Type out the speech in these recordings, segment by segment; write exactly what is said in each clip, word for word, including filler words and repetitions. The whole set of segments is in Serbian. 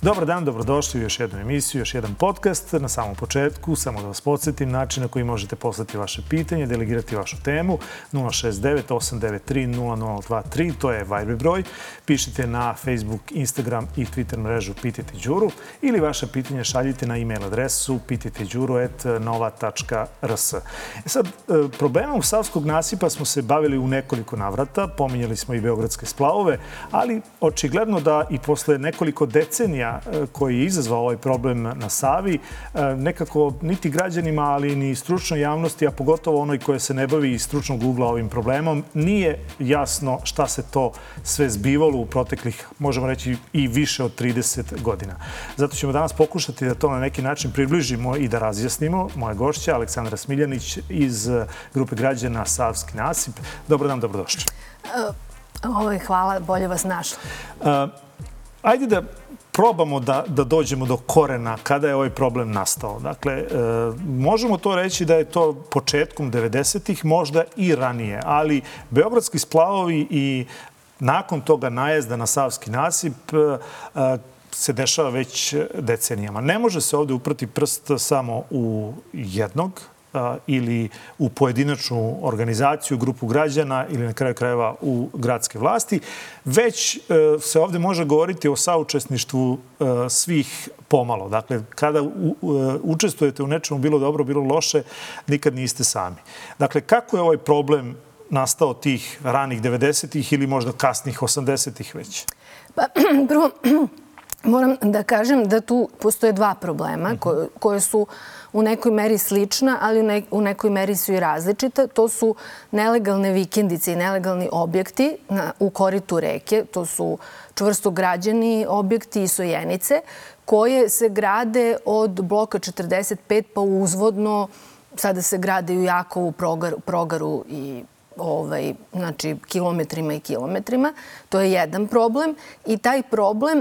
Dobar dan, dobrodošli u još jednu emisiju, još jedan podcast. Na samom početku, samo da vas podsjetim, način na koji možete poslati vaše pitanje, delegirati vašu temu, nula šest devet osam devet tri nula nula dva tri, to je Viber broj. Pišite na Facebook, Instagram i Twitter mrežu Pitajte Đuru ili vaše pitanje šaljite na e-mail adresu pitajteđuru at nova tačka r s. E sad, problemom Savskog nasipa smo se bavili u nekoliko navrata, pominjali smo i beogradske splavove, ali očigledno da i posle nekoliko decenija koji je izazvao ovaj problem na Savi, nekako niti građanima, ali ni stručnoj javnosti, a pogotovo onoj koja se ne bavi iz stručnog ugla ovim problemom, nije jasno šta se to sve zbivalo u proteklih, možemo reći, i više od trideset godina. Zato ćemo danas pokušati da to na neki način približimo i da razjasnimo. Moja gošća, Aleksandra Smiljanić iz grupe građana Savski nasip. Dobar dan, dobrodošli. Hvala, bolje vas našla. Ajde da probamo da, da dođemo do korena kada je ovaj problem nastao. Dakle, e, možemo to reći da je to početkom devedesetih, možda i ranije, ali beogradski splavovi i nakon toga najezda na Savski nasip e, se dešava već decenijama. Ne može se ovde uprati prst samo u jednog ili u pojedinačnu organizaciju, grupu građana ili na kraju krajeva u gradske vlasti, već se ovde može govoriti o saučesništvu svih pomalo. Dakle, kada učestvujete u nečemu, bilo dobro, bilo loše, nikad niste sami. Dakle, kako je ovaj problem nastao tih ranih devedesetih ili možda kasnih osamdesetih već? Pa, prvo, moram da kažem da tu postoje dva problema koje, koje su u nekoj meri slična, ali u nekoj meri su i različita. To su nelegalne vikendice i nelegalni objekti na, u koritu reke. To su čvrsto građeni objekti i sojenice koje se grade od bloka četrdeset pet pa uzvodno. Sada se grade i u Jakovu, Progaru, Progaru i ovaj, znači, kilometrima i kilometrima. To je jedan problem i taj problem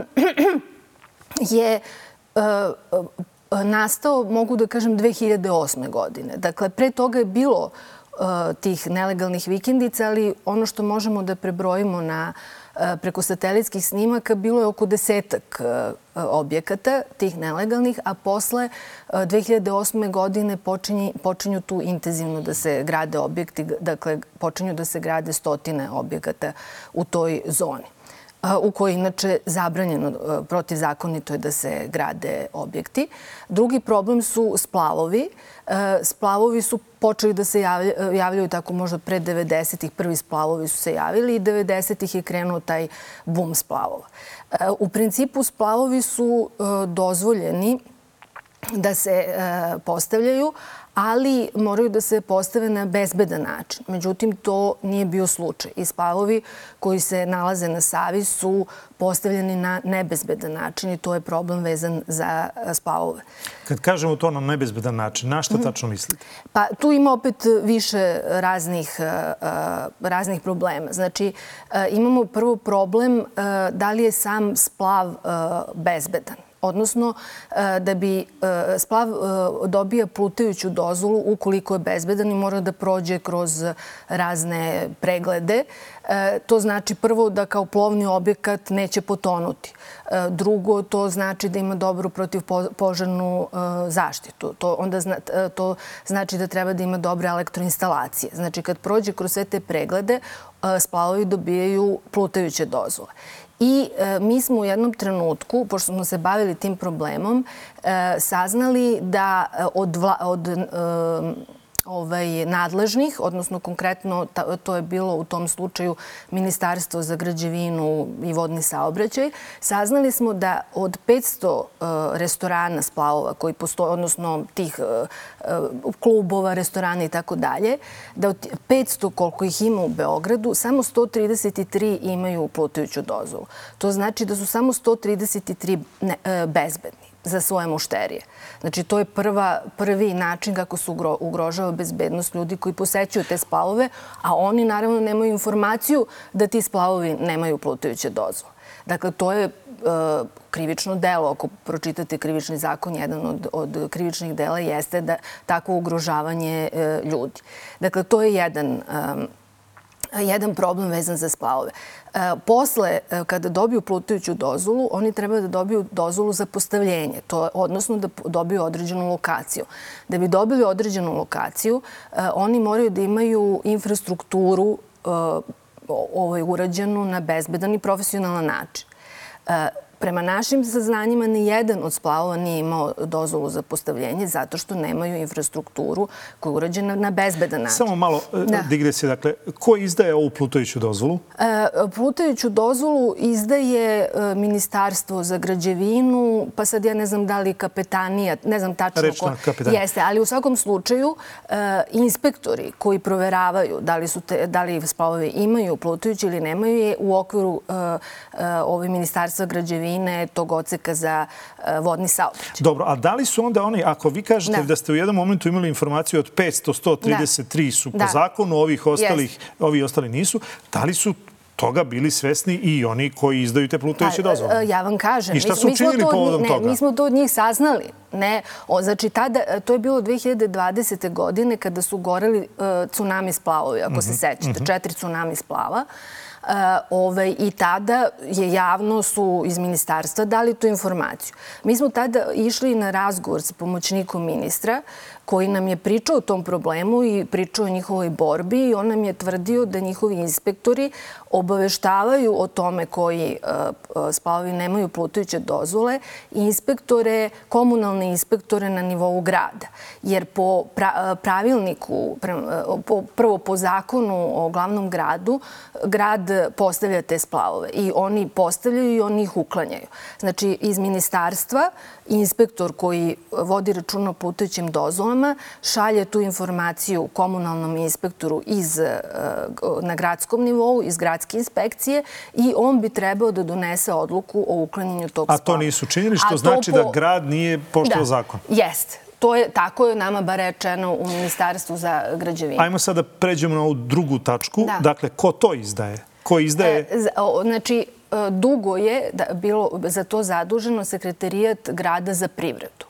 je uh, nastao, mogu da kažem, dve hiljade osme. godine. Dakle, pre toga je bilo uh, tih nelegalnih vikendica, ali ono što možemo da prebrojimo na uh, preko satelitskih snimaka bilo je oko desetak uh, objekata, tih nelegalnih, a posle uh, dve hiljade osme. godine počinju, počinju tu intenzivno da se grade objekti, dakle, počinju da se grade stotine objekata u toj zoni, u kojoj inače zabranjeno, protivzakonito je da se grade objekti. Drugi problem su splavovi. Splavovi su počeli da se javljaju, javljaju tako možda pre devedesetih. Prvi splavovi su se javili i devedesetih je krenuo taj bum splavova. U principu splavovi su dozvoljeni da se postavljaju, ali moraju da se postave na bezbedan način. Međutim, to nije bio slučaj. I splavovi koji se nalaze na Savi su postavljeni na nebezbedan način i to je problem vezan za splavove. Kad kažemo to na nebezbedan način, na šta tačno mislite? Pa tu ima opet više raznih, raznih problema. Znači, imamo prvo problem da li je sam splav bezbedan. Odnosno, da bi splav dobija plutajuću dozvolu ukoliko je bezbedan i mora da prođe kroz razne preglede. To znači prvo da kao plovni objekat neće potonuti. Drugo, to znači da ima dobru protivpožarnu zaštitu. To, onda zna, to znači da treba da ima dobre elektroinstalacije. Znači, kad prođe kroz sve te preglede, splavovi dobijaju plutajuće dozvole. I e, mi smo u jednom trenutku, pošto smo se bavili tim problemom, e, saznali da od, vla, od e, ovaj, nadležnih, odnosno konkretno ta, to je bilo u tom slučaju Ministarstvo za građevinu i vodni saobraćaj, saznali smo da od petsto e, restorana splavova koji postoje, odnosno tih e, klubova, restorana i tako dalje, da od petsto koliko ih ima u Beogradu, samo sto trideset tri imaju plutajuću dozvolu. To znači da su samo sto trideset tri ne, e, bezbedni za svoje mušterije. Znači, to je prva, prvi način kako se ugro, ugrožava bezbednost ljudi koji posećuju te splavove, a oni naravno nemaju informaciju da ti splavovi nemaju plutajuće dozvole. Dakle, to je e, krivično delo. Ako pročitate krivični zakon, jedan od, od krivičnih dela jeste da takvo ugrožavanje e, ljudi. Dakle, to je jedan, e, jedan problem vezan za splavove. Posle, kada dobiju plutajuću dozvolu, oni treba da dobiju dozvolu za postavljenje, to, odnosno da dobiju određenu lokaciju. Da bi dobili određenu lokaciju, oni moraju da imaju infrastrukturu ovaj, urađenu na bezbedan i profesionalan način. Prema našim saznanjima, ni jedan od splavova nije imao dozvolu za postavljenje zato što nemaju infrastrukturu koja je urađena na bezbedan način. Samo malo digresije. Dakle, ko izdaje ovu plutajuću dozvolu? Plutajuću dozvolu izdaje Ministarstvo za građevinu, pa sad ja ne znam da li kapetanija, ne znam tačno ko jeste, ali u svakom slučaju inspektori koji proveravaju da li, su te, da li splavove imaju plutajući ili nemaju je u okviru ove Ministarstva građevine tog odseka za vodni saobraćaj. Dobro, a da li su onda oni, ako vi kažete da ste u jednom momentu imali informaciju od petsto, sto trideset tri su po zakonu, ovih ostalih, ovi ostali nisu, da li su toga bili svesni i oni koji izdaju te plutajuće dozvole? Ja vam kažem. I šta su učinili povodom toga? Mi smo to od njih saznali. Ne, znači tada, to je bilo dve hiljade dvadesete. godine kada su goreli tsunami splavovi, ako se sećate, četiri tsunami splava. I tada je javno su iz ministarstva dali tu informaciju. Mi smo tada išli na razgovor sa pomoćnikom ministra koji nam je pričao o tom problemu i pričao o njihovoj borbi i on nam je tvrdio da njihovi inspektori obaveštavaju o tome koji splavovi nemaju plutajuće dozvole i inspektore, komunalne inspektore na nivou grada. Jer po pravilniku, prvo po zakonu o glavnom gradu, grad postavlja te splavove i oni postavljaju i oni ih uklanjaju. Znači, iz ministarstva inspektor koji vodi račun o plutajućim dozvolama šalje tu informaciju komunalnom inspektoru iz, na gradskom nivou, iz gradske inspekcije i on bi trebao da donese odluku o uklanjanju tog splava. A to nisu činili, što znači da grad nije poštovao zakon? Jeste. To je, tako je nama bar rečeno u Ministarstvu za građevinu. Ajmo sada pređemo na ovu drugu tačku. Dakle, ko to izdaje? Ko izdaje? Znači, dugo je bilo za to zaduženo Sekretarijat grada za privredu.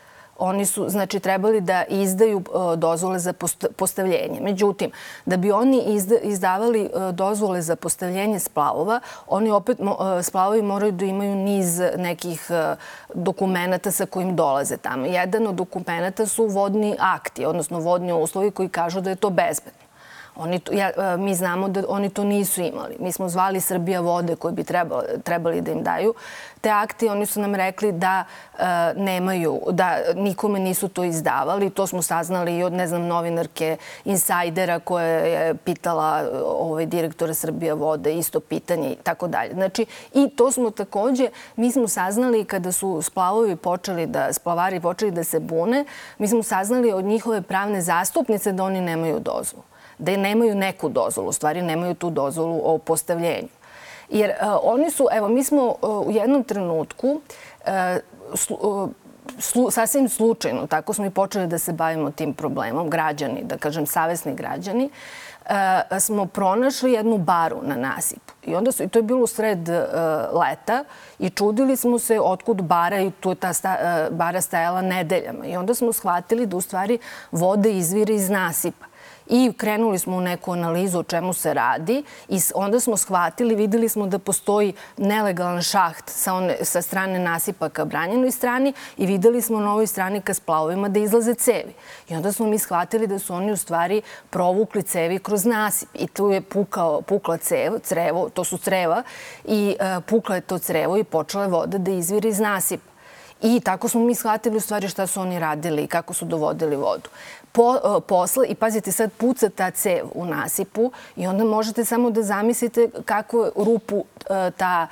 Oni su, znači, trebali da izdaju dozvole za postavljenje. Međutim, da bi oni izdavali dozvole za postavljenje splavova, oni opet, splavovi moraju da imaju niz nekih dokumenata sa kojim dolaze tamo. Jedan od dokumenata su vodni akti, odnosno vodni uslovi koji kažu da je to bezbedno. Oni to, ja, mi znamo da oni to nisu imali. Mi smo zvali Srbija vode koji bi trebali, trebali da im daju te akte. Oni su nam rekli da e, nemaju, da nikome nisu to izdavali. To smo saznali i od, ne znam, novinarke Insajdera koja je pitala ovaj, direktora Srbija vode isto pitanje i tako dalje. Znači, i to smo takođe, mi smo saznali kada su splavovi počeli da, splavari počeli da se bune, mi smo saznali od njihove pravne zastupnice da oni nemaju dozvolu. Da nemaju neku dozvolu, u stvari nemaju tu dozvolu o postavljenju. Jer uh, oni su, evo, mi smo uh, u jednom trenutku uh, slu, uh, slu, sasvim slučajno, tako smo i počeli da se bavimo tim problemom, građani, da kažem, savesni građani, uh, smo pronašli jednu baru na nasipu. I onda su, i to je bilo u sred uh, leta i čudili smo se otkud bara i tu je ta sta, uh, bara stajala nedeljama. I onda smo shvatili da u stvari vode izvire iz nasipa. I krenuli smo u neku analizu o čemu se radi i onda smo shvatili, videli smo da postoji nelegalan šaht sa, one, sa strane nasipa ka branjenoj strani i videli smo na ovoj strani ka splavovima da izlaze cevi. I onda smo mi shvatili da su oni u stvari provukli cevi kroz nasip i tu je pukao, pukla cev, crevo, to su creva i uh, pukla je to crevo i počela je voda da izvire iz nasipa. I tako smo mi shvatili u stvari šta su oni radili i kako su dovodili vodu. Po, posle, i pazite, sad puca ta cev u nasipu i onda možete samo da zamislite kakvu rupu ta,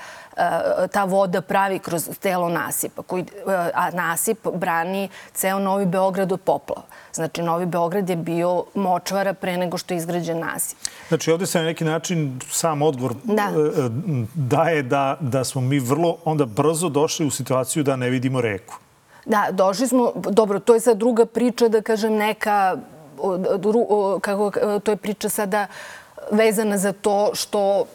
ta voda pravi kroz telo nasipa. Koji, a nasip brani ceo Novi Beograd od poplava. Znači, Novi Beograd je bio močvara pre nego što je izgrađen nasip. Znači, ovdje se na neki način sam odgovor da. daje da, da smo mi vrlo onda brzo došli u situaciju da ne vidimo reku. Da, došli smo, dobro, to je sad druga priča, da kažem neka, kako, to je priča sada vezana za to što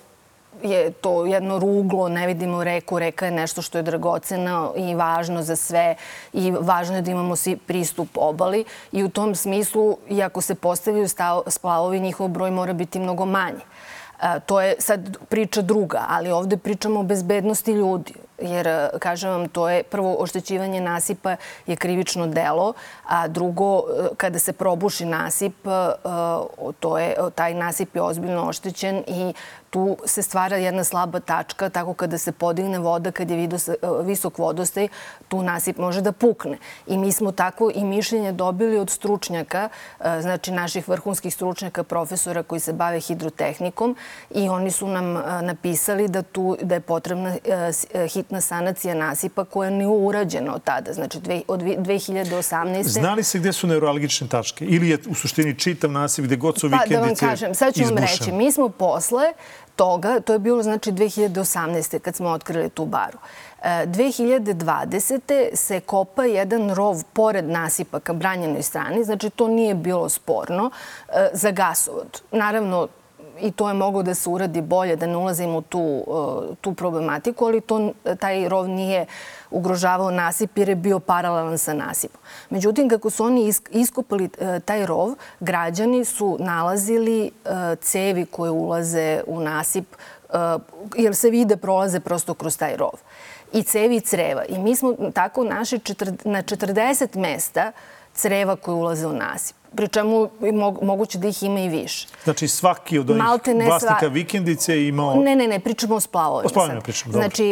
je to jedno ruglo, ne vidimo reku, reka je nešto što je dragoceno i važno za sve i važno je da imamo svi pristup obali i u tom smislu, iako se postavljaju splavovi, njihov broj mora biti mnogo manji. To je sad priča druga, ali ovde pričamo o bezbednosti ljudi. Jer, kažem vam, to je prvo oštećivanje nasipa je krivično delo, a drugo, kada se probuši nasip, to je, taj nasip je ozbiljno oštećen i tu se stvara jedna slaba tačka, tako kada se podigne voda, kad je visok vodostaj, tu nasip može da pukne. I mi smo tako i mišljenje dobili od stručnjaka, znači naših vrhunskih stručnjaka, profesora koji se bave hidrotehnikom i oni su nam napisali da tu da je potrebna hitna sanacija nasipa koja nije urađena od tada, znači od dve hiljade osamnaeste. Zna li se gde su neuralgične tačke? Ili je u suštini čitav nasip gde god su vikendice izbušene? Pa da vam kažem, sad ću vam reći. Mi smo posle toga, to je bilo znači dve hiljade osamnaeste kad smo otkrili tu baru. dve hiljade dvadesete se kopa jedan rov pored nasipa ka branjenoj strani, znači to nije bilo sporno, za gasovod. Naravno, i to je moglo da se uradi bolje, da ne ulazimo u tu, tu problematiku, ali to, taj rov nije ugrožavao nasip jer je bio paralelan sa nasipom. Međutim, kako su oni iskopali taj rov, građani su nalazili cevi koje ulaze u nasip, jer se vide prolaze prosto kroz taj rov. I cevi i creva. I mi smo tako našli na četrdeset mesta creva koje ulaze u nasip. Pri čemu moguće da ih ima i više. Znači svaki od onih vlasnika vikendice je imao... Ne, ne, ne, pričamo o splavovima. O splavovima pričamo, dobro. Znači,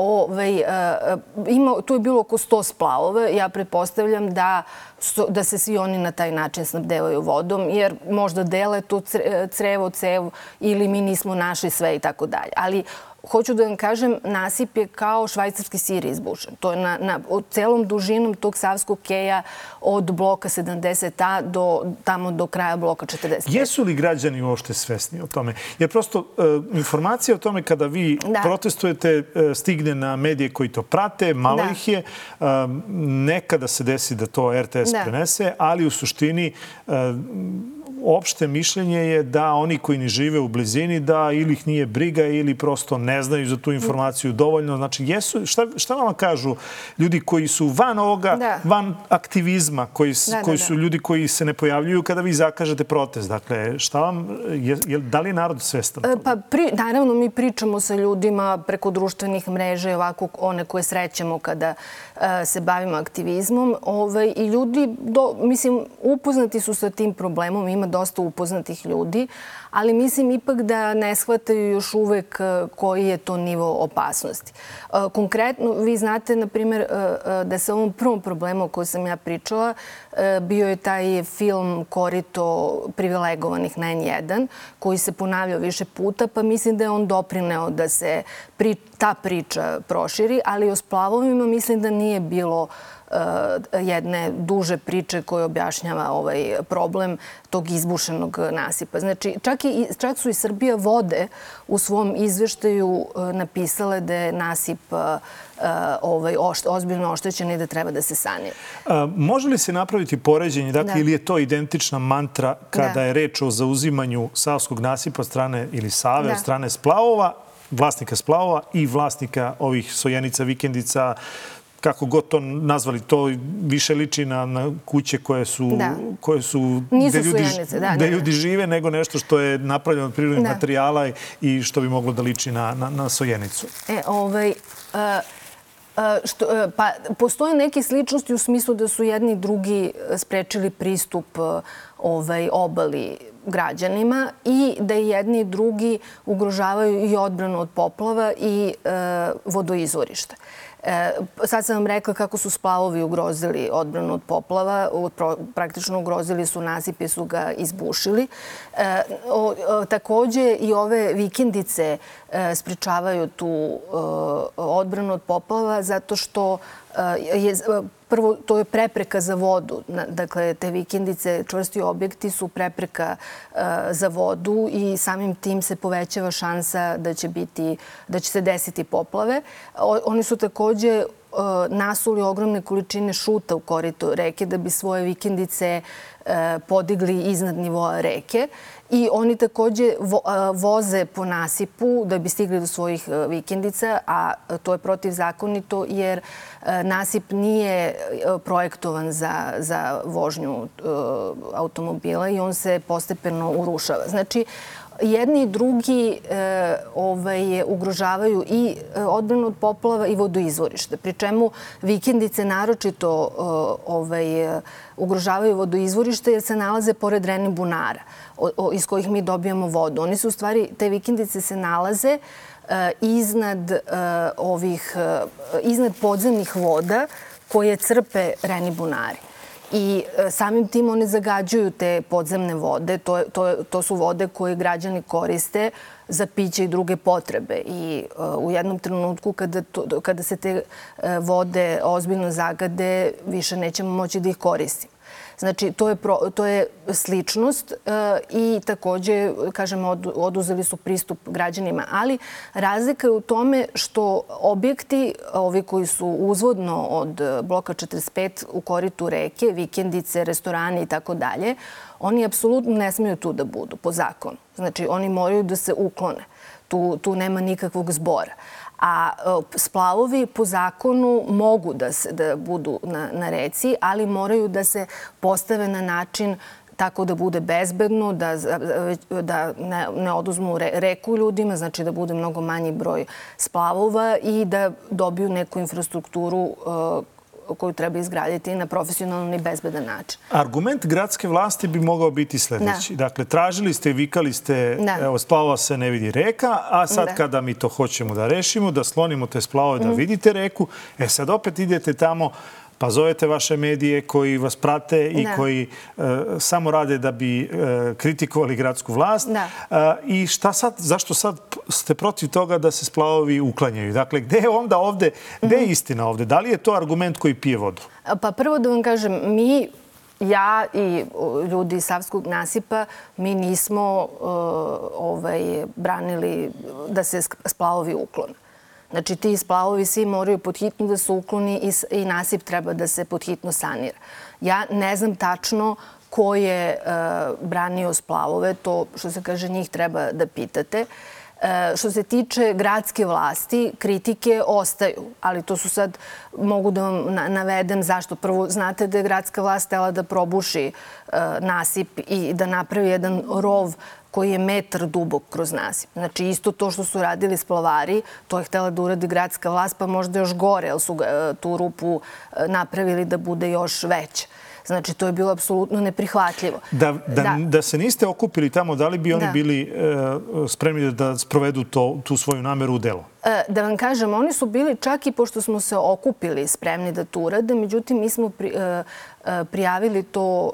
tu je bilo oko sto splavove. Ja pretpostavljam da da se svi oni na taj način snabdevaju vodom, jer možda dele to crevo, cev ili mi nismo našli sve i tako dalje. Ali hoću da vam kažem, nasip je kao švajcarski sir izbušen. To je na, na, od celom dužinom tog Savskog keja od bloka sedamdeset A do, tamo do kraja bloka četrdeset pet. Jesu li građani uopšte svesni o tome? Jer prosto e, informacija o tome kada vi da. protestujete e, stigne na medije koji to prate, malo da. ih je. E, nekada se desi da to R T S da. prenese, ali u suštini e, opšte mišljenje je da oni koji ne žive u blizini, da ili ih nije briga ili prosto ne znaju za tu informaciju dovoljno. Znači, jesu, šta, šta vam kažu ljudi koji su van ovoga, da. van aktivizma, koji, da, koji da, su da. ljudi koji se ne pojavljuju kada vi zakažete protest? Dakle, šta vam, je, je, da li je narod svestan toga? Pa, pri, naravno, mi pričamo sa ljudima preko društvenih mreža i ovako one koje srećemo kada uh, se bavimo aktivizmom. Ove, I ljudi, do, mislim, upoznati su sa tim problemom, ima dosta upoznatih ljudi, ali mislim ipak da ne shvataju još uvek koji je to nivo opasnosti. Konkretno, vi znate, na primjer, da se ovom prvom problemu o kojoj sam ja pričala bio je taj film Korito privilegovanih na N jedan, koji se ponavljao više puta, pa mislim da je on doprineo da se pri, ta priča proširi, ali o splavovima mislim da nije bilo jedne duže priče koje objašnjava ovaj problem tog izbušenog nasipa. Znači, čak, i, čak su i Srbija vode u svom izveštaju napisale da je nasip ovaj, ošt, ozbiljno oštećen i da treba da se sanira. A, može li se napraviti poređenje, dakle, da. ili je to identična mantra kada da. je reč o zauzimanju savskog nasipa od strane ili Save, da. od strane splavova, vlasnika splavova i vlasnika ovih Sojenica, vikendica, kako god to nazvali, to više liči na, na kuće koje su, da. koje su Nisu gde, ljudi, sujenice, da, gde da, ljudi žive, nego nešto što je napravljeno od prirodnih da. materijala i što bi moglo da liči na, na, na Sojenicu. E, ovaj... Uh... Što, pa, postoje neke sličnosti u smislu da su jedni i drugi sprečili pristup ovaj, obali građanima i da i jedni i drugi ugrožavaju i odbranu od poplava i e, vodoizvorišta. E, sad sam vam rekla kako su splavovi ugrozili odbranu od poplava. Praktično ugrozili su nasip jer su ga izbušili. E, o, o, takođe i ove vikendice e, sprečavaju tu e, odbranu od poplava zato što e, je... Prvo, to je prepreka za vodu. Dakle, te vikendice, čvrsti objekti su prepreka uh, za vodu i samim tim se povećava šansa da će biti, da će se desiti poplave. O, oni su takođe nasuli ogromne količine šuta u korito reke da bi svoje vikendice podigli iznad nivoa reke. I oni takođe voze po nasipu da bi stigli do svojih vikendica, a to je protivzakonito jer nasip nije projektovan za, za vožnju automobila i on se postepeno urušava. Znači, jedni i drugi e, ovaj, ugrožavaju i odbranu od poplava i vodoizvorište. Pri čemu vikendice naročito ovaj, ugrožavaju vodoizvorište jer se nalaze pored rene bunara o, o, iz kojih mi dobijamo vodu. Oni su u stvari, te vikendice se nalaze e, iznad, e, ovih, e, iznad podzemnih voda koje crpe reni bunari. I samim tim oni zagađuju te podzemne vode. To, to, to su vode koje građani koriste za piće i druge potrebe. I uh, u jednom trenutku kada, to, kada se te uh, vode ozbiljno zagade, više nećemo moći da ih koristimo. Znači, to je, pro, to je sličnost uh, i takođe, kažem, od, oduzeli su pristup građanima. Ali razlika je u tome što objekti, ovi koji su uzvodno od bloka četrdeset pet u koritu reke, vikendice, restorani i tako dalje, oni apsolutno ne smiju tu da budu po zakonu. Znači, oni moraju da se uklone. Tu, tu nema nikakvog zbora. A splavovi po zakonu mogu da, se, da budu na, na reci, ali moraju da se postave na način tako da bude bezbedno, da, da ne, ne oduzmu re, reku ljudima, znači da bude mnogo manji broj splavova i da dobiju neku infrastrukturu uh, koju treba izgraditi na profesionalan i bezbedan način. Argument gradske vlasti bi mogao biti sledeći. Da. Dakle, tražili ste i vikali ste, da. Evo, splavova se ne vidi reka, a sad da. Kada mi to hoćemo da rešimo, da slonimo te splavove, mm. da vidite reku, e sad opet idete tamo, pa zovete vaše medije koji vas prate i da. Koji e, samo rade da bi e, kritikovali gradsku vlast. Da. E, I šta sad, zašto sad ste protiv toga da se splavovi uklanjaju? Dakle, gde je onda ovde, gde je istina ovde? Da li je to argument koji pije vodu? Pa prvo da vam kažem, mi, ja i ljudi iz Savskog nasipa, mi nismo uh, ovaj, branili da se splavovi uklone. Znači, ti splavovi svi moraju podhitno da se ukloni i, i nasip treba da se podhitno sanira. Ja ne znam tačno ko je uh, branio splavove, to što se kaže njih treba da pitate. E, što se tiče gradske vlasti, kritike ostaju, ali to su sad, mogu da vam navedem zašto. Prvo, znate da je gradska vlast htela da probuši e, nasip i da napravi jedan rov koji je metar dubok kroz nasip. Znači, isto to što su radili splavari, to je htela da uradi gradska vlast, pa možda još gore, jer su ga, tu rupu napravili da bude još veća. Znači, to je bilo apsolutno neprihvatljivo. Da, da, da. da se niste okupili tamo, da li bi oni da. bili e, spremni da sprovedu to, tu svoju nameru u delo? E, da vam kažem, oni su bili, čak i pošto smo se okupili, spremni da to urade, međutim, mi smo pri, e, prijavili to,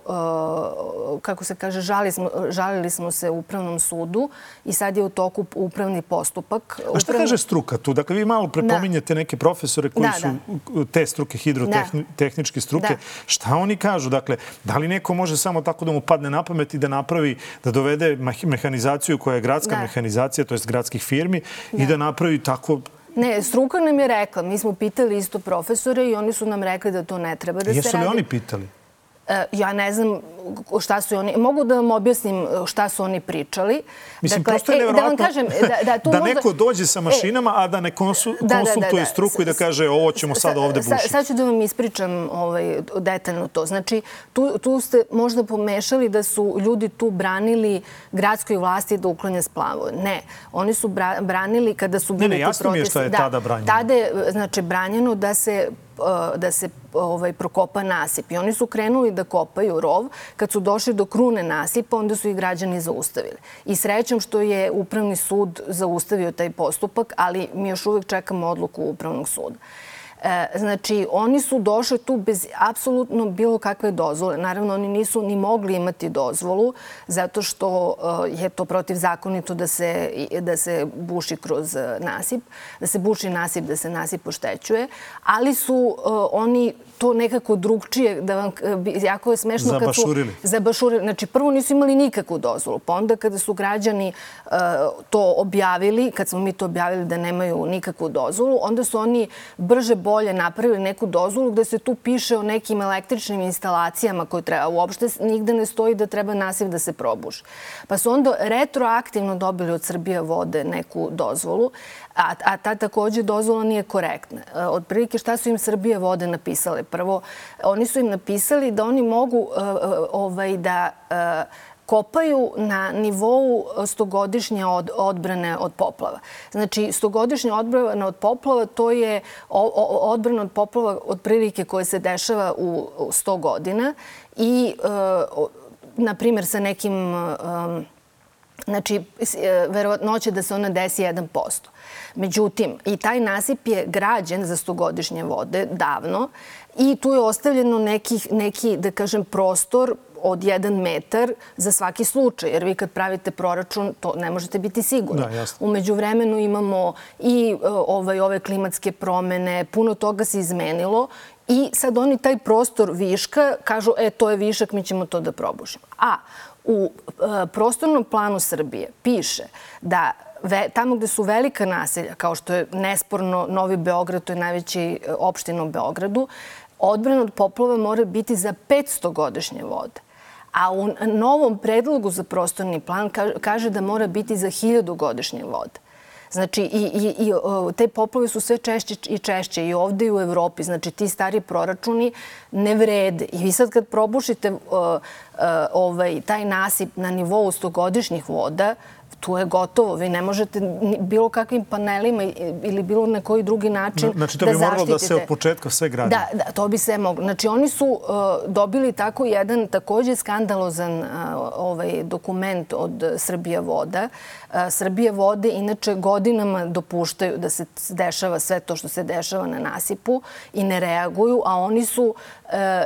e, kako se kaže, žali smo, žalili smo se Upravnom sudu i sad je u toku upravni postupak. A šta Upravni... kaže struka tu? Dakle, vi malo prepominjete da. neke profesore koji da, su da. te struke, hidrotehničke struke. Da. Šta oni kažu? Dakle, da li neko može samo tako da mu padne na pamet i da napravi, da dovede mehanizaciju koja je gradska da. mehanizacija, to jest gradskih firmi, da. i da napravi tako... Ne, struka nam je rekla. Mi smo pitali isto profesore i oni su nam rekli da to ne treba da se radi. Jesu li oni pitali? Ja ne znam šta su oni... Mogu da vam objasnim šta su oni pričali. Mislim, dakle, prosto je nevjerovatno da, kažem, da, da, tu da možda... neko dođe sa mašinama, e, a da ne konsul, da, konsultuje da, da, da. struku i da kaže ovo ćemo sad ovde bušiti. Sad ću da vam ispričam ovaj, detaljno to. Znači, tu, tu ste možda pomešali da su ljudi tu branili gradskoj vlasti da uklanja splavove. Ne, oni su bra, branili kada su bili ne, ne, ti protesti. Ne, ne, jasno mi je šta je da, tada branjeno. Tada je, znači, branjeno da se da se ovaj, prokopa nasip. I oni su krenuli da kopaju rov. Kad su došli do krune nasipa, onda su ih građani zaustavili. I srećom što je Upravni sud zaustavio taj postupak, ali mi još uvek čekamo odluku Upravnog suda. Znači, oni su došli tu bez apsolutno bilo kakve dozvole. Naravno, oni nisu ni mogli imati dozvolu zato što je to protivzakonito da se, da se buši kroz nasip, da se buši nasip, da se nasip oštećuje, ali su oni to nekako drugčije, da vam, jako je smešno kad su... Zabašurili. Zabašurili. Znači, prvo nisu imali nikakvu dozvolu, pa onda kada su građani uh, to objavili, kad smo mi to objavili da nemaju nikakvu dozvolu, onda su oni brže bolje napravili neku dozvolu gde se tu piše o nekim električnim instalacijama koje treba. Uopšte nigde ne stoji da treba nasip da se probuši. Pa su onda retroaktivno dobili od Srbije vode neku dozvolu, a, a ta takođe dozvola nije korektna. Od prilike šta su im Srbije vode napisale? Prvo, oni su im napisali da oni mogu uh, ovaj, da uh, kopaju na nivou stogodišnje od, odbrane od poplava. Znači, stogodišnja odbrana od poplava, to je o, o, odbrana od poplava otprilike koje se dešava u, u sto godina i, uh, na primjer, sa nekim... Um, Znači, verovatnoće da se ona desi jedan posto. Međutim, i taj nasip je građen za stogodišnje vode davno i tu je ostavljeno nekih, neki, da kažem, prostor od jedan metar za svaki slučaj. Jer vi kad pravite proračun, to ne možete biti sigurni. Da, jasno. U međuvremenu imamo i ovaj, ove klimatske promene, puno toga se izmenilo i sad oni taj prostor viška kažu, e, to je višak, mi ćemo to da probušimo. A u e, prostornom planu Srbije piše da ve, tamo gde su velika naselja, kao što je nesporno Novi Beograd, to je najveći opština u Beogradu, odbrana od poplava mora biti za petsto godišnje vode. A u novom predlogu za prostorni plan kaže da mora biti za hiljadu godišnje vode. Znači, i, i, i te poplave su sve češće i češće i ovde i u Evropi. Znači, ti stari proračuni ne vrede. I vi sad kad probušite uh, uh, ovaj, taj nasip na nivou stogodišnjih voda, tu je gotovo. Vi ne možete bilo kakvim panelima ili bilo na koji drugi način da zaštitite. Znači, to bi moralo da se od početka sve gradi. Da, da, to bi se moglo. Znači, oni su uh, dobili tako jedan takođe skandalozan uh, ovaj, dokument od Srbije voda. Uh, Srbije vode inače godinama dopuštaju da se dešava sve to što se dešava na nasipu i ne reaguju, a oni su uh,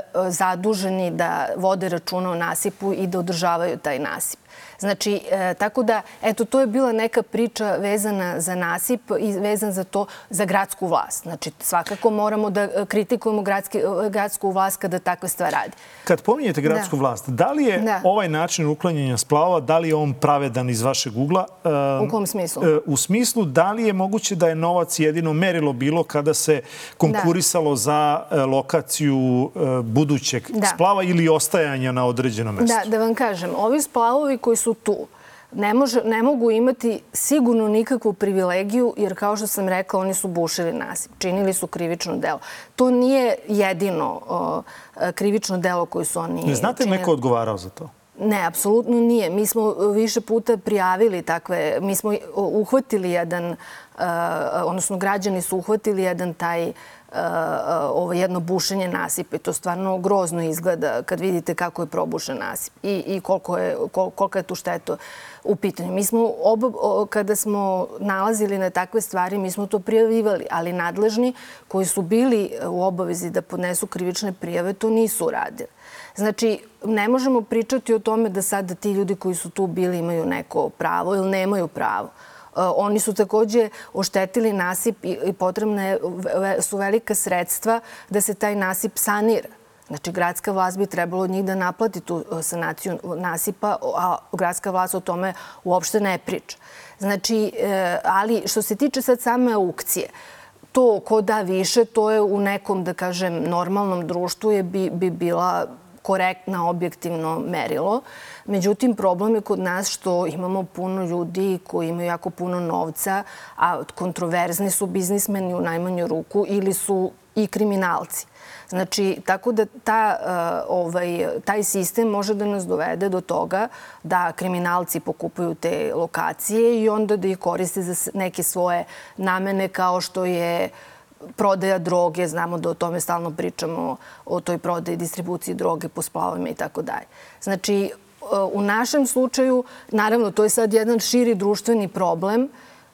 zaduženi da vode računa o nasipu i da održavaju taj nasip. Znači, e, tako da, eto, to je bila neka priča vezana za nasip i vezan za to, za gradsku vlast. Znači, svakako moramo da kritikujemo gradski, gradsku vlast kada takve stvari radi. Kad pominjete gradsku da. vlast, da li je da. ovaj način uklanjanja splavova, da li je on pravedan iz vašeg ugla? U kom smislu? U smislu, da li je moguće da je novac jedino merilo bilo kada se konkurisalo da. za lokaciju budućeg da. splava ili ostajanja na određenom mestu? Da, da vam kažem, ovi splavovi koji su tu ne, može, ne mogu imati sigurno nikakvu privilegiju, jer kao što sam rekla, oni su bušili nasip, činili su krivično delo. To nije jedino o, krivično delo koje su oni... Ne znate li neko odgovarao za to? Ne, apsolutno nije. Mi smo više puta prijavili takve, mi smo uhvatili jedan, uh, odnosno građani su uhvatili jedan taj Uh, ovo jedno bušenje nasipa i to stvarno grozno izgleda kad vidite kako je probušen nasip i, i koliko je, kol, kolika je tu šteta u pitanju. Mi smo, oba, kada smo nalazili na takve stvari, mi smo to prijavivali, ali nadležni koji su bili u obavezi da podnesu krivične prijave, to nisu uradili. Znači, ne možemo pričati o tome da sada ti ljudi koji su tu bili imaju neko pravo ili nemaju pravo. Oni su takođe oštetili nasip i potrebne su velika sredstva da se taj nasip sanira. Znači, gradska vlast bi trebalo od njih da naplati tu sanaciju nasipa, a gradska vlast o tome uopšte ne priča. Znači, ali što se tiče sad same aukcije, to ko da više, to je u nekom, da kažem, normalnom društvu je bi, bi bila korektna, objektivno merilo. Međutim, problem je kod nas što imamo puno ljudi koji imaju jako puno novca, a kontroverzni su biznismeni u najmanju ruku ili su i kriminalci. Znači, tako da ta, ovaj, taj sistem može da nas dovede do toga da kriminalci pokupuju te lokacije i onda da ih koriste za neke svoje namene kao što je prodaja droge, znamo da o tome stalno pričamo, o toj prodaji, distribuciji droge po splavovima i tako dalje. Znači, u našem slučaju, naravno, to je sad jedan širi društveni problem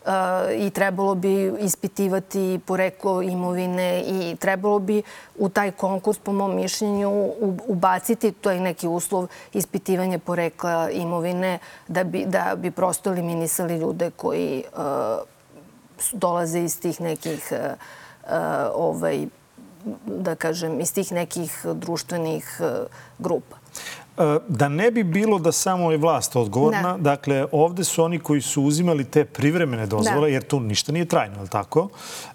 i trebalo bi ispitivati poreklo imovine i trebalo bi u taj konkurs, po mom mišljenju, ubaciti, to je neki uslov, ispitivanje porekla imovine da bi, da bi prosto eliminisali ljude koji uh, dolaze iz tih nekih uh, ovaj, da kažem, iz tih nekih društvenih grupa. Da ne bi bilo da samo je vlast odgovorna, Da. dakle, ovde su oni koji su uzimali te privremene dozvole, Da. jer tu ništa nije trajno, je li tako?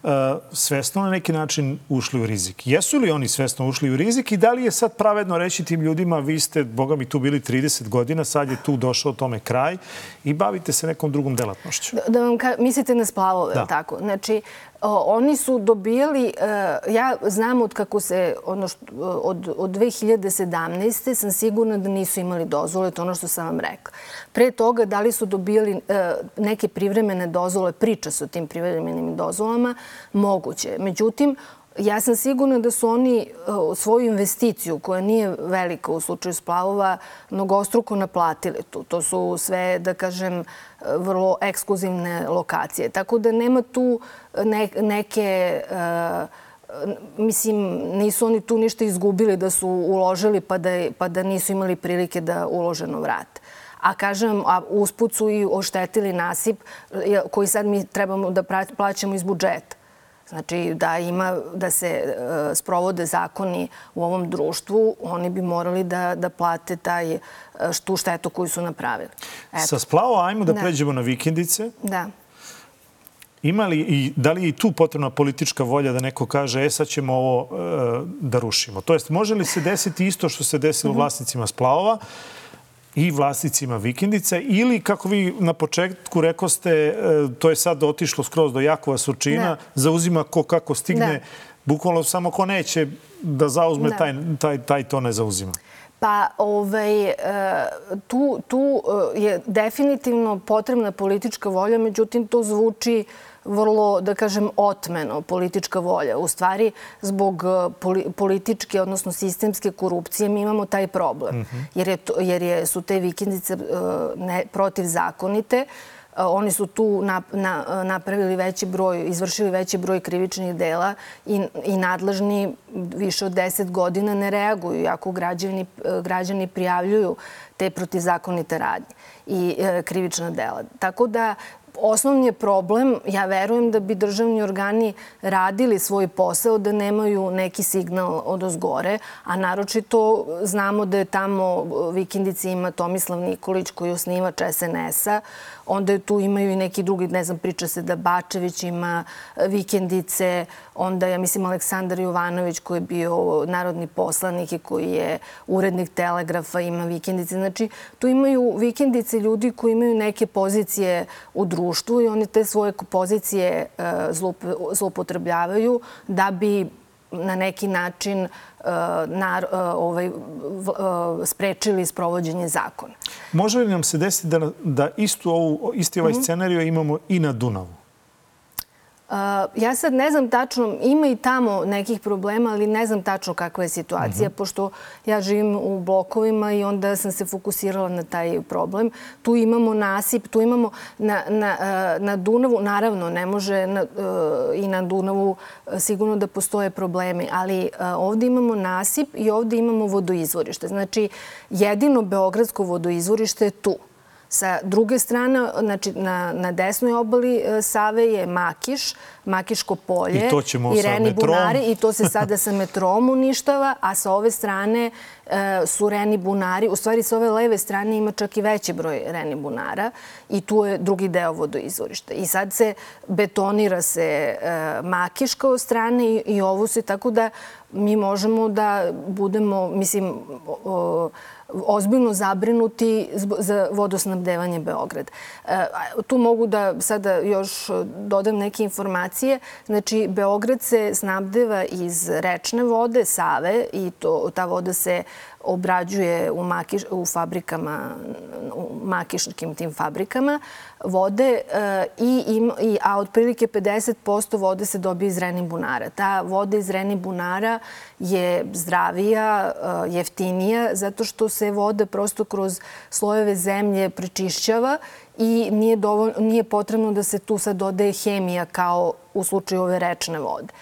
Svesno na neki način ušli u rizik. Jesu li oni svesno ušli u rizik i da li je sad pravedno reći tim ljudima, vi ste, boga mi, tu bili trideset godina, sad je tu došao tome kraj i bavite se nekom drugom delatnošću? Da, da vam ka, mislite na splavove, Da. tako? Znači, o, oni su dobijali, uh, ja znam od kako se, ono što, od, od dve hiljade sedamnaeste sam sigurna da nisu imali dozvole, to ono što sam vam rekla. Pre toga, da li su dobijali uh, neke privremene dozvole, priča se o tim privremenim dozvolama, moguće. Međutim, ja sam sigurna da su oni uh, svoju investiciju, koja nije velika u slučaju splavova, mnogostruko naplatili tu. To su sve, da kažem, vrlo ekskluzivne lokacije. Tako da nema tu ne, neke... Uh, mislim, nisu oni tu ništa izgubili da su uložili pa da, pa da nisu imali prilike da uloženo vrate. A kažem, a usput su i oštetili nasip koji sad mi trebamo da plaćamo iz budžeta. Znači, da ima, da se uh, sprovode zakoni u ovom društvu, oni bi morali da, da plate taj, uh, tu štetu koju su napravili. Eto. Sa Splava, ajmo da, Da. pređemo na vikendice. Da. Ima li i da li je i tu potrebna politička volja da neko kaže, e, sad ćemo ovo uh, da rušimo? To jest, može li se desiti isto što se desilo Mhm. vlasnicima Splavova i vlasnicima vikendica, ili, kako vi na početku rekoste, to je sad otišlo skroz do Jakova, Surčina, Da. zauzima ko kako stigne, Da. bukvalno samo ko neće da zauzme, Da. taj, taj, taj to ne zauzima. Pa ovaj, tu, tu je definitivno potrebna politička volja, međutim to zvuči vrlo, da kažem, otmeno, politička volja. U stvari, zbog političke, odnosno sistemske korupcije mi imamo taj problem. Jer, je to, jer je, su te vikendice ne, protivzakonite. Oni su tu na, na, napravili veći broj, izvršili veći broj krivičnih dela i, i nadležni više od deset godina ne reaguju, iako građani, građani prijavljuju te protivzakonite radnje i e, krivična dela. Tako da osnovni je problem, ja verujem da bi državni organi radili svoj posao, da nemaju neki signal odozgore, a naročito znamo da je tamo vikendici ima Tomislav Nikolić koji je osnivač es en es-a, onda tu imaju i neki drugi, ne znam, priča se da Bačević ima vikendice, onda, ja mislim, Aleksandar Jovanović koji je bio narodni poslanik i koji je urednik Telegrafa, ima vikendice. Znači, tu imaju vikendice ljudi koji imaju neke pozicije u društvu i oni te svoje pozicije zloupotrebljavaju da bi na neki način na, ovaj, sprečili sprovođenje zakona. Može li nam se desiti da, da istu ovu, isti ovaj mm-hmm. scenario imamo i na Dunavu? Uh, ja sad ne znam tačno, ima i tamo nekih problema, ali ne znam tačno kakva je situacija, mm-hmm. pošto ja živim u blokovima i onda sam se fokusirala na taj problem. Tu imamo nasip, tu imamo na, na, na Dunavu, naravno ne može na, i na Dunavu sigurno da postoje problemi, ali ovde imamo nasip i ovde imamo vodoizvorište. Znači, jedino beogradsko vodoizvorište je tu. Sa druge strane, znači na, na desnoj obali Save je Makiš, Makiško polje i, to ćemo i sa Reni metrom. bunari i to se sada sa metrom uništava, a sa ove strane e, su Reni bunari. U stvari, sa ove leve strane ima čak i veći broj Reni bunara i tu je drugi deo vodoizvorišta. I sad se betonira se e, Makiš kao strane i, i ovo se, tako da mi možemo da budemo, mislim, o, ozbiljno zabrinuti za vodosnabdevanje Beograda. Tu mogu da sada još dodam neke informacije. Znači, Beograd se snabdeva iz rečne vode, Save, i to, ta voda se obrađuje u, makiš, u fabrikama, u makiškim tim fabrikama vode, e, i, i, a otprilike pedeset posto vode se dobije iz Reni bunara. Ta voda iz Reni bunara je zdravija, e, jeftinija, zato što se voda prosto kroz slojeve zemlje prečišćava i nije, dovoljno, nije potrebno da se tu sad dodaje hemija kao u slučaju ove rečne vode.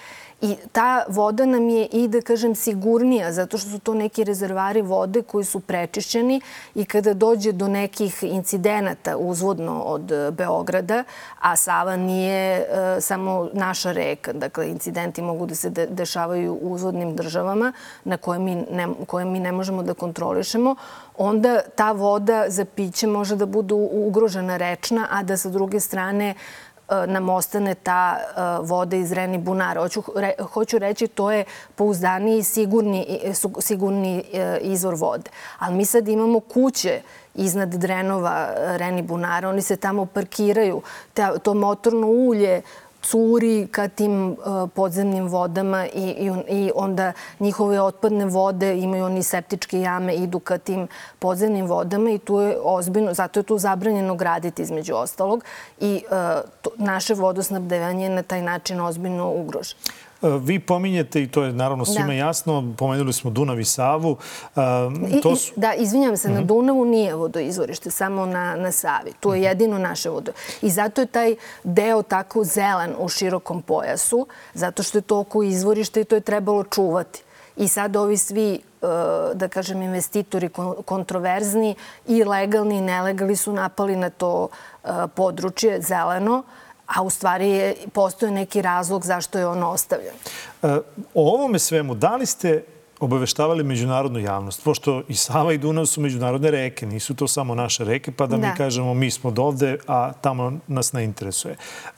I ta voda nam je i, da kažem, sigurnija, zato što su to neki rezervari vode koji su prečišćeni i kada dođe do nekih incidenata uzvodno od Beograda, a Sava nije e, samo naša reka, dakle, incidenti mogu da se de dešavaju u uzvodnim državama na koje mi, ne, koje mi ne možemo da kontrolišemo, onda ta voda za piće može da bude ugrožena rečna, a da sa druge strane nam ostane ta voda iz Reni bunara. Hoću, re, hoću reći, to je pouzdaniji i sigurni, sigurni izvor vode. Ali mi sad imamo kuće iznad drenova Reni bunara, oni se tamo parkiraju. Ta, to motorno ulje curi ka tim uh, podzemnim vodama i, i, i onda njihove otpadne vode, imaju oni septičke jame, idu ka tim podzemnim vodama i tu je ozbiljno, zato je tu zabranjeno graditi između ostalog i uh, to, naše vodosnabdevanje je na taj način ozbiljno ugroženo. Vi pominjete, i to je naravno svima da. jasno, pomenuli smo Dunav i Savu. Uh, to su... I, da, izvinjam se, uh -huh. na Dunavu nije vodoizvorište, samo na, na Savi. Tu je jedino naše vodo. I zato je taj deo tako zelen u širokom pojasu, zato što je to oko izvorište i to je trebalo čuvati. I sad ovi svi, da kažem, investitori kontroverzni i legalni i nelegalni su napali na to područje zeleno, a u stvari je, postoje neki razlog zašto je on ostavljen. E, o ovome svemu, da li ste obaveštavali međunarodnu javnost? Pošto i Sava i Dunav su međunarodne reke, nisu to samo naše reke, pa da, da. mi kažemo mi smo dovde, a tamo nas ne interesuje. E,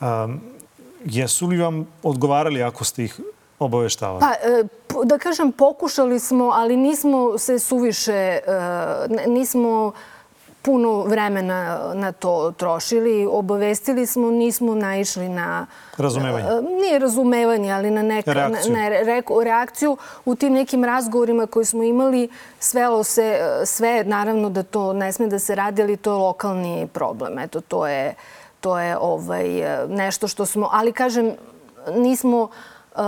jesu li vam odgovarali ako ste ih obaveštavali? Pa, e, da kažem, pokušali smo, ali nismo se suviše, e, nismo puno vremena na to trošili. Obavestili smo, nismo naišli na... Razumevanje? Nije razumevanje, ali na neka, reakciju. Na, na re, reakciju. U tim nekim razgovorima koje smo imali svelo se sve, naravno da to ne sme da se radi, ali to je lokalni problem. Eto, to je, to je ovaj, nešto što smo... Ali, kažem, nismo uh,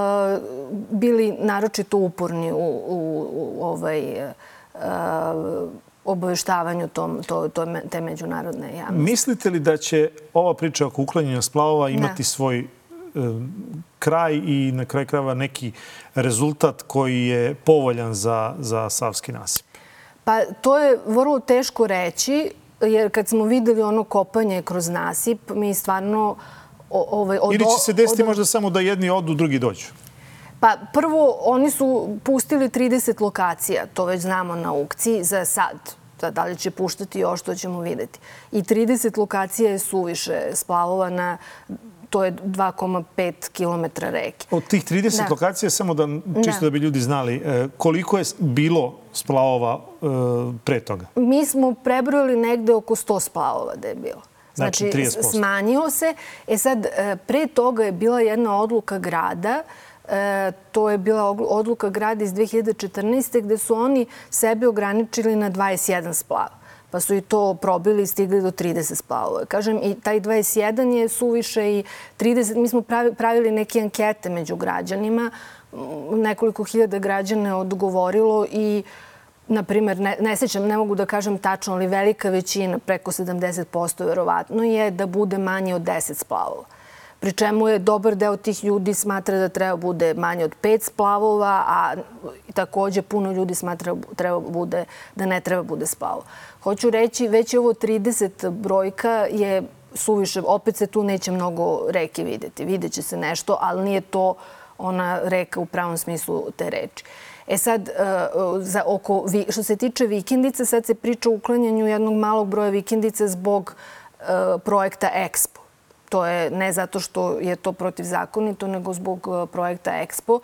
bili naročito uporni u, u, u ovaj... Uh, obaveštavanju tom, to, to, te međunarodne javnosti. Mislite li da će ova priča oko uklanjanja splavova imati ne. svoj e, kraj i na kraj krajeva neki rezultat koji je povoljan za, za Savski nasip? Pa to je vrlo teško reći, jer kad smo videli ono kopanje kroz nasip, mi stvarno... O, ovaj, od, Ili će se desiti od, možda samo da jedni odu, drugi dođu? Pa prvo, oni su pustili trideset lokacija, to već znamo na aukciji, za sad. Da li će puštati još, to ćemo videti. I trideset lokacija je suviše splavova na, to je dva zarez pet kilometra reke. Od tih trideset da. lokacija, samo da, čisto da. da bi ljudi znali, koliko je bilo splavova pre toga? Mi smo prebrojali negde oko sto splavova da je bilo. Znači, znači smanjio se. E sad, pre toga je bila jedna odluka grada. E, to je bila odluka grada iz dve hiljade četrnaeste. gde su oni sebe ograničili na dvadeset jedan splav. Pa su i to probili i stigli do trideset splavova. Kažem, i taj dvadeset jedan je suviše i trideset. Mi smo pravili neke ankete među građanima. Nekoliko hiljada građana je odgovorilo i, na primjer, ne, ne sećam, ne mogu da kažem tačno, ali velika većina, preko sedamdeset posto verovatno, je da bude manje od deset splavova. Pri čemu je dobar deo tih ljudi smatra da treba bude manje od pet splavova, a takođe puno ljudi smatra treba bude, da ne treba bude splavova. Hoću reći, već je ovo trideset brojka je suviše. Opet se tu neće mnogo reke videti. Videće se nešto, ali nije to ona reka u pravom smislu te reči. E sad, za oko, što se tiče vikendica, sad se priča o uklanjanju jednog malog broja vikendica zbog projekta Expo. To je ne zato što je to protivzakonito, nego zbog projekta Expo,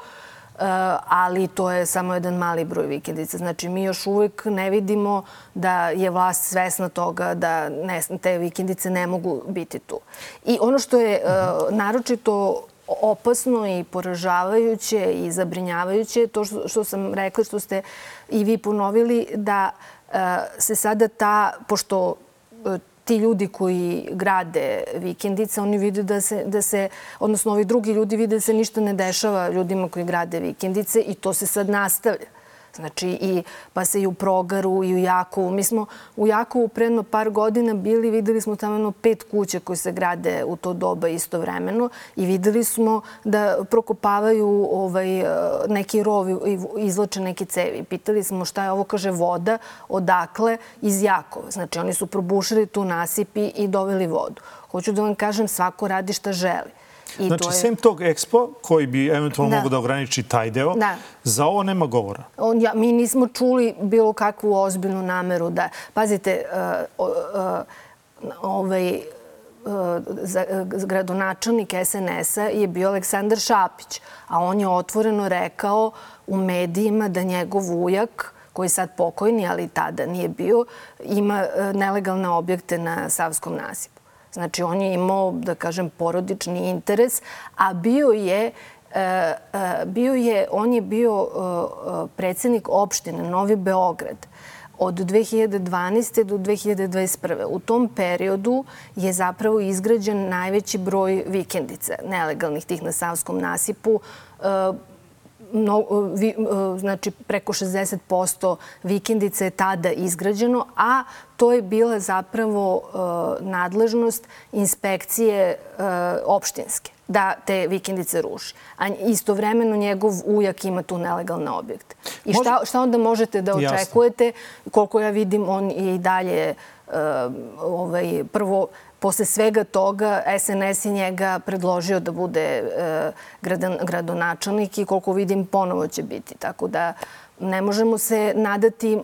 ali to je samo jedan mali broj vikendica. Znači, mi još uvek ne vidimo da je vlast svesna toga da ne, te vikendice ne mogu biti tu. I ono što je naročito opasno i poražavajuće i zabrinjavajuće, to što, što sam rekla, što ste i vi ponovili, da se sada ta, pošto ti ljudi koji grade vikendice, oni vide da se, da se, odnosno ovi drugi ljudi vide da se ništa ne dešava ljudima koji grade vikendice i to se sad nastavlja. Znači, i, pa se i u Progaru i u Jakovu. Mi smo u Jakovu predno par godina bili, videli smo tamo jedno pet kuća koje se grade u to doba istovremeno i videli smo da prokopavaju ovaj, neki rov i izloče neke cevi. Pitali smo šta je ovo, kaže voda, odakle, iz Jakova. Znači, oni su probušili tu nasipi i doveli vodu. Hoću da vam kažem, svako radi šta želi. I znači, je... sem tog Expo, koji bi eventualno da. mogo da ograniči taj deo, da. za ovo nema govora. On, ja, mi nismo čuli bilo kakvu ozbiljnu nameru da... Pazite, uh, uh, ovaj, uh, za, uh, gradonačelnik es en es a je bio Aleksandar Šapić, a on je otvoreno rekao u medijima da njegov ujak, koji je sad pokojni, ali tada nije bio, ima uh, nelegalne objekte na Savskom nasipu. Znači, on je imao, da kažem, porodični interes, a bio je, bio je, on je bio predsjednik opštine Novi Beograd od dve hiljade dvanaeste. do dve hiljade dvadeset prve. U tom periodu je zapravo izgrađen najveći broj vikendica nelegalnih tih na Savskom nasipu. No, vi, znači preko šezdeset posto vikendica je tada izgrađeno, a to je bila zapravo uh, nadležnost inspekcije uh, opštinske da te vikendice ruši. A istovremeno njegov ujak ima tu nelegalne objekte. I šta, šta onda možete da očekujete? Jasno. Koliko ja vidim, on je i dalje uh, ovaj, prvo... Posle svega toga, es en es je njega predložio da bude gradonačelnik i koliko vidim ponovo će biti. Tako da ne možemo se nadati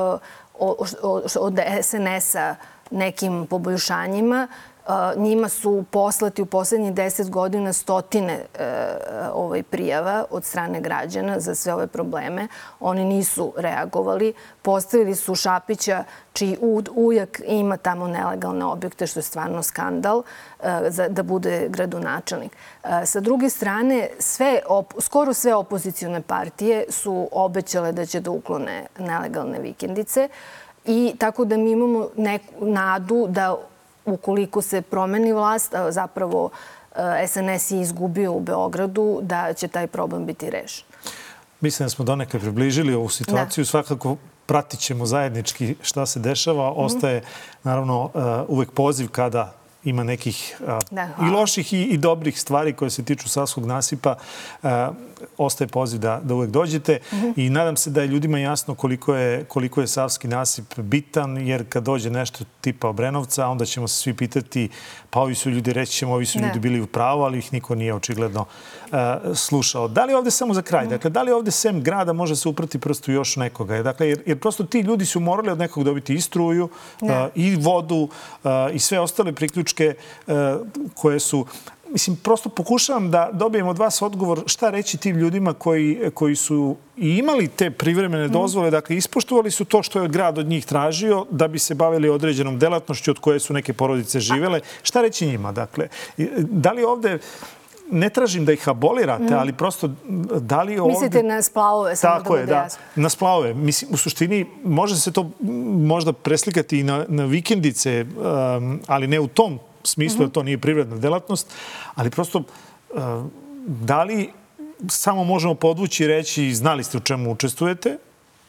od es en es a nekim poboljšanjima. Njima su poslati u poslednjih deset godina stotine ovaj, prijava od strane građana za sve ove probleme. Oni nisu reagovali. Postavili su Šapića, čiji ujak ima tamo nelegalne objekte, što je stvarno skandal, da bude gradonačelnik. Sa druge strane, sve, skoro sve opozicione partije su obećale da će da uklone nelegalne vikendice i tako da mi imamo neku nadu da ukoliko se promeni vlast, zapravo es en es je izgubio u Beogradu, da će taj problem biti rešen. Mislim da smo donekle približili ovu situaciju. Da. Svakako pratit ćemo zajednički šta se dešava. Mm-hmm. Ostaje, naravno, uvek poziv kada ima nekih da, i loših i, i dobrih stvari koje se tiču Savskog nasipa. Uh, ostaje poziv da, da uvek dođete mm-hmm. i nadam se da je ljudima jasno koliko je, koliko je Savski nasip bitan, jer kad dođe nešto tipa Obrenovca, onda ćemo se svi pitati, pa ovi su ljudi, reći ćemo, ovi su ljudi bili u pravu, ali ih niko nije očigledno uh, slušao. Da li ovde samo za kraj? Mm-hmm. Dakle, da li ovde sem grada može se uprati prosto još nekoga? Dakle, jer, jer prosto ti ljudi su morali od nekog dobiti i struju, uh, i vodu, uh, i sve ostale priključke uh, koje su... Mislim, prosto pokušavam da dobijem od vas odgovor šta reći tim ljudima koji, koji su i imali te privremene dozvole, dakle, ispoštovali su to što je grad od njih tražio da bi se bavili određenom delatnošću od koje su neke porodice živele. Šta reći njima, dakle? Da li ovde... Ne tražim da ih abolirate, ali prosto da li ovdje... Mislite na splavove, samo tako da bude jasno. Tako je, da. Na splavove. Mislim, u suštini može se to možda preslikati i na, na vikendice, um, ali ne u tom smislu, jer to nije privredna delatnost, ali prosto uh, da li samo možemo podvući i reći znali ste u čemu učestvujete,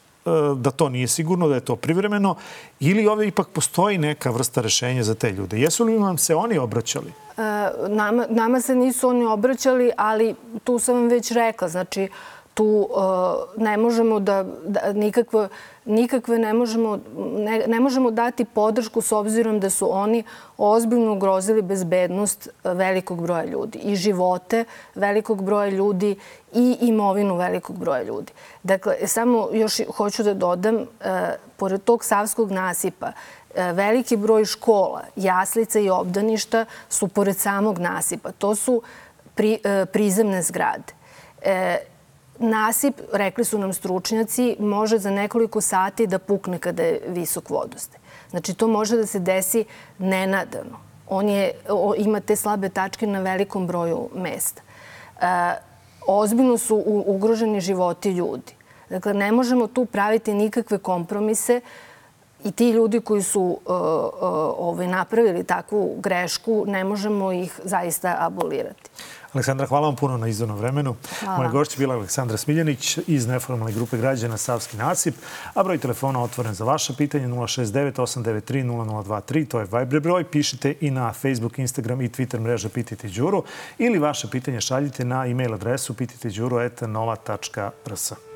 da to nije sigurno, da je to privremeno, ili ovdje ipak postoji neka vrsta rešenja za te ljude? Jesu li vam se oni obraćali? E, nama, nama se nisu oni obraćali, ali tu sam vam već rekla, znači tu uh, ne možemo da, da nikakve, nikakve ne možemo, ne, ne možemo dati podršku s obzirom da su oni ozbiljno ugrozili bezbednost velikog broja ljudi i živote velikog broja ljudi i imovinu velikog broja ljudi. Dakle, samo još hoću da dodam, uh, pored tog Savskog nasipa, uh, veliki broj škola, jaslica i obdaništa su pored samog nasipa. To su pri, uh, prizemne zgrade. Uh, Nasip, rekli su nam stručnjaci, može za nekoliko sati da pukne kada je visok vodostaj. Znači, to može da se desi nenadano. On je, o, ima te slabe tačke na velikom broju mesta. E, ozbiljno su u, ugroženi životi ljudi. Dakle, ne možemo tu praviti nikakve kompromise. I ti ljudi koji su uh, uh, ovaj, napravili takvu grešku, ne možemo ih zaista abolirati. Aleksandra, hvala vam puno na izdvojenom vremenu. Hvala. Moja gošća bila Aleksandra Smiljanić iz neformalne grupe građana Savski nasip, a broj telefona otvoren za vaše pitanje nula šest devet osam devet tri nula nula dva tri, to je Viber broj. Pišite i na Facebook, Instagram i Twitter mreža Pitajte Đuru ili vaše pitanje šaljite na e-mail adresu pitajte đuru et nova tačka r s.